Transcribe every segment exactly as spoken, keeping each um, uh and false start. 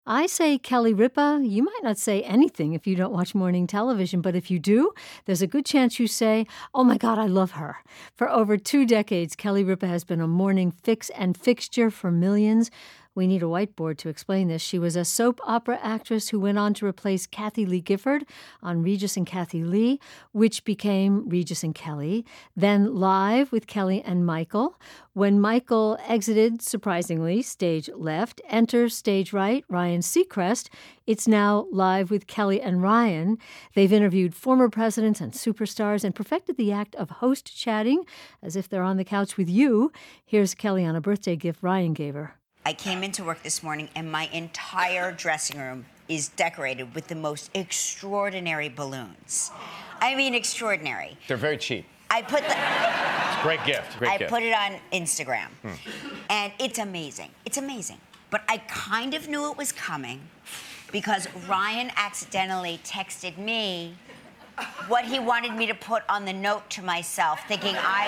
I say Kelly Ripa. You might not say anything if you don't watch morning television, but if you do, there's a good chance you say, oh my God, I love her. For over two decades, Kelly Ripa has been a morning fix and fixture for millions. We need a whiteboard to explain this. She was a soap opera actress who went on to replace Kathy Lee Gifford on Regis and Kathy Lee, which became Regis and Kelly. Then Live with Kelly and Michael. When Michael exited, surprisingly, stage left, enter stage right, Ryan Seacrest. It's now Live with Kelly and Ryan. They've interviewed former presidents and superstars and perfected the act of host chatting as if they're on the couch with you. Here's Kelly on a birthday gift Ryan gave her. I came into work this morning and my entire dressing room is decorated with the most extraordinary balloons. I mean, extraordinary. They're very cheap. I put the... It's a great gift, great I gift. put it on Instagram, Hmm. and it's amazing. It's amazing. But I kind of knew it was coming because Ryan accidentally texted me what he wanted me to put on the note to myself, thinking I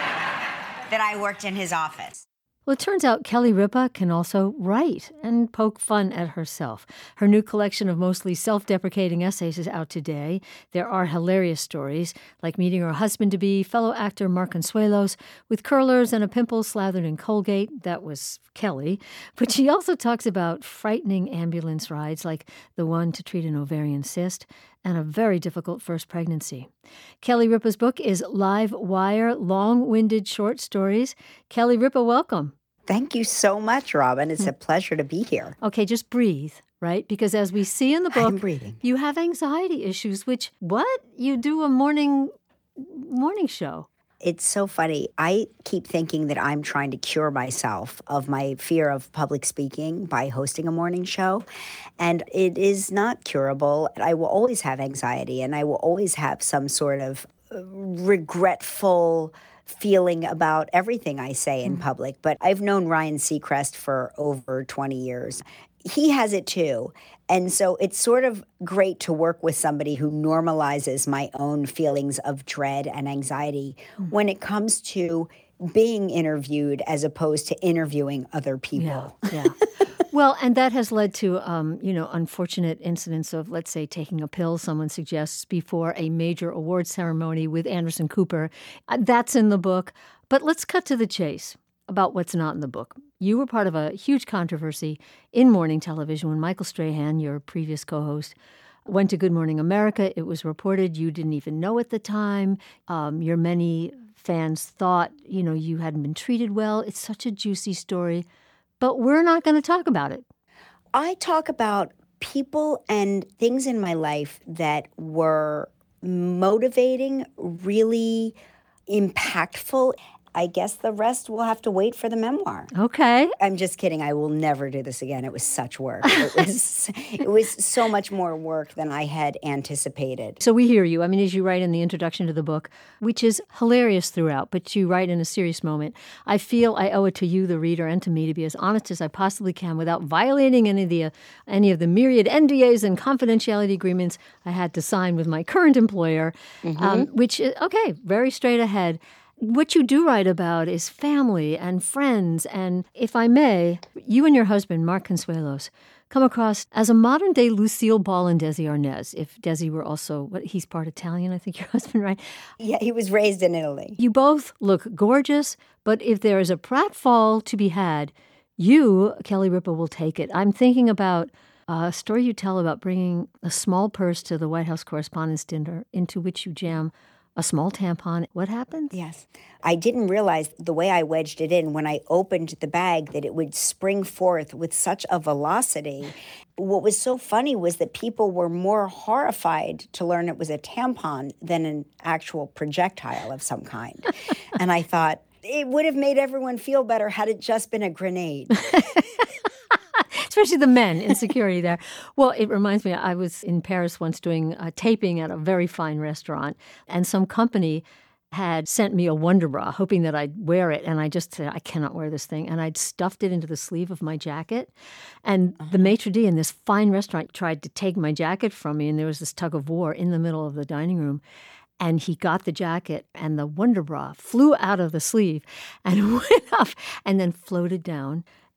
was... that I worked in his office. Well, it turns out Kelly Ripa can also write and poke fun at herself. Her new collection of mostly self-deprecating essays is out today. There are hilarious stories, like meeting her husband-to-be, fellow actor Mark Consuelos, with curlers and a pimple slathered in Colgate. That was Kelly. But she also talks about frightening ambulance rides, like the one to treat an ovarian cyst, and a very difficult first pregnancy. Kelly Ripa's book is Live Wire, Long-Winded Short Stories. Kelly Ripa, welcome. Thank you so much, Robin. It's a pleasure to be here. Okay, just breathe, right? Because as we see in the book, I'm breathing. You have anxiety issues, which, what? You do a morning morning show. It's so funny. I keep thinking that I'm trying to cure myself of my fear of public speaking by hosting a morning show. And it is not curable. I will always have anxiety, and I will always have some sort of regretful feeling about everything I say in public. But I've known Ryan Seacrest for over twenty years. He has it too. And so it's sort of great to work with somebody who normalizes my own feelings of dread and anxiety mm. when it comes to being interviewed as opposed to interviewing other people. Yeah, yeah. Well, and that has led to, um, you know, unfortunate incidents of, let's say, taking a pill, someone suggests, before a major award ceremony with Anderson Cooper. Uh, that's in the book. But let's cut to the chase about what's not in the book. You were part of a huge controversy in morning television when Michael Strahan, your previous co-host, went to Good Morning America. It was reported you didn't even know at the time. Um, your many fans thought, you know, you hadn't been treated well. It's such a juicy story. But we're not going to talk about it. I talk about people and things in my life that were motivating, really impactful. I guess the rest will have to wait for the memoir. Okay. I'm just kidding. I will never do this again. It was such work. It was it was so much more work than I had anticipated. So we hear you. I mean, as you write in the introduction to the book, which is hilarious throughout, but you write in a serious moment, I feel I owe it to you, the reader, and to me to be as honest as I possibly can without violating any of the, uh, any of the myriad N D As and confidentiality agreements I had to sign with my current employer, mm-hmm. um, which, is, okay, very straight ahead. What you do write about is family and friends, and if I may, you and your husband, Mark Consuelos, come across as a modern-day Lucille Ball and Desi Arnaz, if Desi were also, what, he's part Italian, I think your husband, right? Yeah, he was raised in Italy. You both look gorgeous, but if there is a pratfall to be had, you, Kelly Ripa, will take it. I'm thinking about a story you tell about bringing a small purse to the White House Correspondents' Dinner into which you jam a small tampon. What happened? Yes. I didn't realize the way I wedged it in when I opened the bag that it would spring forth with such a velocity. What was so funny was that people were more horrified to learn it was a tampon than an actual projectile of some kind. And I thought, it would have made everyone feel better had it just been a grenade. Especially the men in security there. Well, it reminds me, I was in Paris once doing a taping at a very fine restaurant, and some company had sent me a Wonder Bra, hoping that I'd wear it, and I just said, I cannot wear this thing, and I'd stuffed it into the sleeve of my jacket, and uh-huh. the maitre d' in this fine restaurant tried to take my jacket from me, and there was this tug of war in the middle of the dining room. And he got the jacket, and the Wonder Bra flew out of the sleeve and went up and then floated down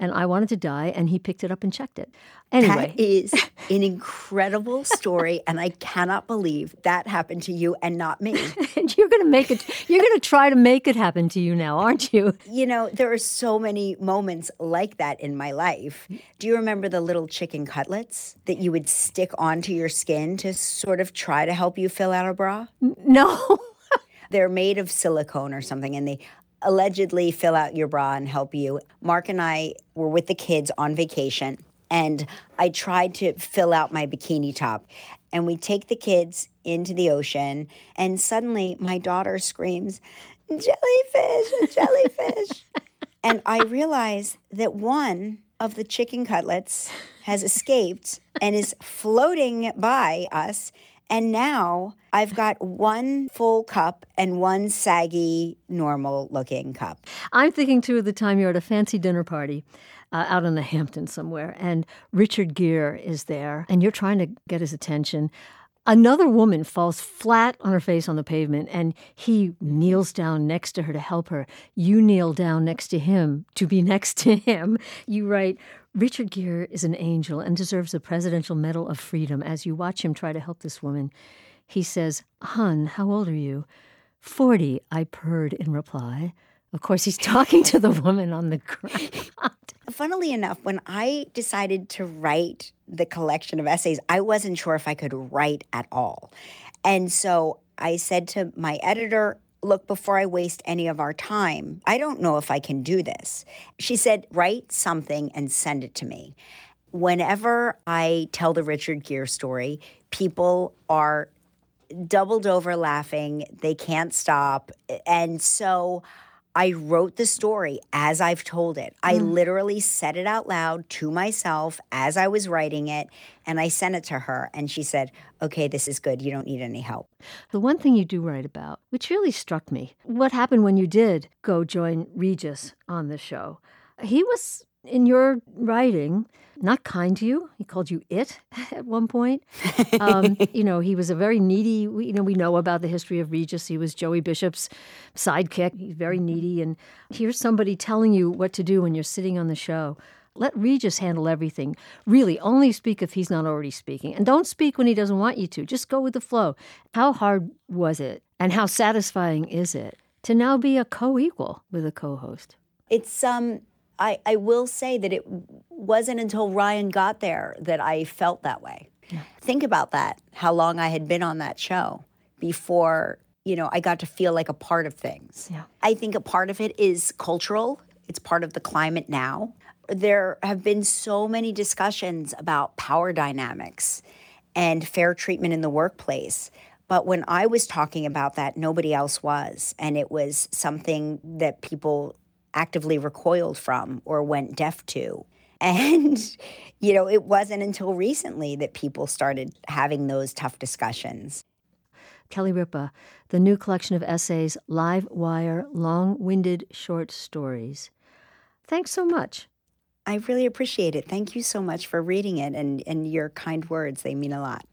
and I wanted to die, and he picked it up and checked it. Anyway. That is an incredible story, and I cannot believe that happened to you and not me. And you're going to make it, you're going to try to make it happen to you now, aren't you? You know, there are so many moments like that in my life. Do you remember the little chicken cutlets that you would stick onto your skin to sort of try to help you fill out a bra? No. They're made of silicone or something, and they allegedly fill out your bra and help you. Mark and I were with the kids on vacation, and I tried to fill out my bikini top. And we take the kids into the ocean, and suddenly my daughter screams, "Jellyfish, a jellyfish." And I realize that one of the chicken cutlets has escaped and is floating by us. And now I've got one full cup and one saggy, normal-looking cup. I'm thinking, too, of the time you're at a fancy dinner party uh, out in the Hamptons somewhere, and Richard Gere is there, and you're trying to get his attention. Another woman falls flat on her face on the pavement, and he kneels down next to her to help her. You kneel down next to him to be next to him. You write, Richard Gere is an angel and deserves the Presidential Medal of Freedom. As you watch him try to help this woman, he says, "Hun, how old are you?" forty, I purred in reply. Of course, he's talking to the woman on the ground. Funnily enough, when I decided to write the collection of essays, I wasn't sure if I could write at all. And so I said to my editor, look, before I waste any of our time, I don't know if I can do this. She said, write something and send it to me. Whenever I tell the Richard Gere story, people are doubled over laughing. They can't stop. And so I wrote the story as I've told it. I mm. literally said it out loud to myself as I was writing it, and I sent it to her. And she said, okay, this is good. You don't need any help. The one thing you do write about, which really struck me, what happened when you did go join Regis on the show. He was, in your writing, not kind to you. He called you it at one point. Um, you know, he was a very needy, we, you know, we know about the history of Regis. He was Joey Bishop's sidekick. He's very needy. And here's somebody telling you what to do when you're sitting on the show. Let Regis handle everything. Really, only speak if he's not already speaking. And don't speak when he doesn't want you to. Just go with the flow. How hard was it? And how satisfying is it to now be a co-equal with a co-host? It's, um... I, I will say that it wasn't until Ryan got there that I felt that way. Yeah. Think about that, how long I had been on that show before, you know, I got to feel like a part of things. Yeah. I think a part of it is cultural. It's part of the climate now. There have been so many discussions about power dynamics and fair treatment in the workplace. But when I was talking about that, nobody else was. And it was something that people actively recoiled from or went deaf to. And, you know, it wasn't until recently that people started having those tough discussions. Kelly Ripa, the new collection of essays, Live Wire, Long-Winded Short Stories. Thanks so much. I really appreciate it. Thank you so much for reading it, and, and your kind words. They mean a lot.